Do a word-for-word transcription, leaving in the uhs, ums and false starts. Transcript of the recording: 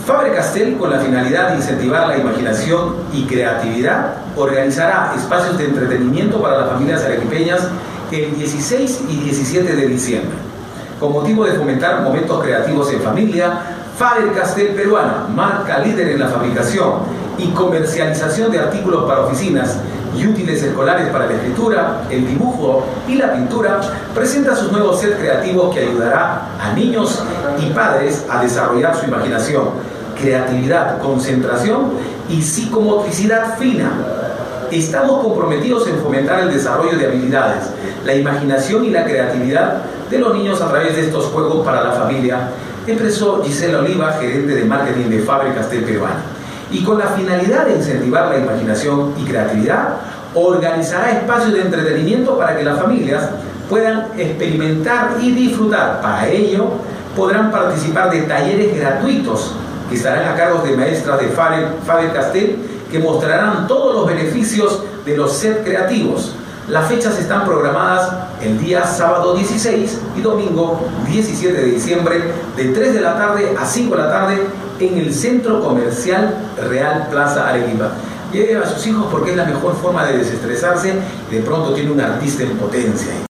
Faber-Castell, con la finalidad de incentivar la imaginación y creatividad, organizará espacios de entretenimiento para las familias arequipeñas el dieciséis y diecisiete de diciembre. Con motivo de fomentar momentos creativos en familia, Faber-Castell Peruana, marca líder en la fabricación y comercialización de artículos para oficinas y útiles escolares para la escritura, el dibujo y la pintura, presenta sus nuevos sets creativos que ayudará a niños y padres a desarrollar su imaginación, creatividad, concentración y psicomotricidad fina. Estamos comprometidos en fomentar el desarrollo de habilidades, la imaginación y la creatividad de los niños a través de estos juegos para la familia, expresó Gisela Oliva, gerente de marketing de Faber-Castell Peruana. Y con la finalidad de incentivar la imaginación y creatividad, organizará espacios de entretenimiento para que las familias puedan experimentar y disfrutar. Para ello, podrán participar de talleres gratuitos que estarán a cargo de maestras de Faber-Castell, que mostrarán todos los beneficios de los sets creativos. Las fechas están programadas el día sábado dieciséis y domingo diecisiete de diciembre, de tres de la tarde a cinco de la tarde, en el Centro Comercial Real Plaza Arequipa. Lleve a sus hijos porque es la mejor forma de desestresarse y de pronto tiene un artista en potencia.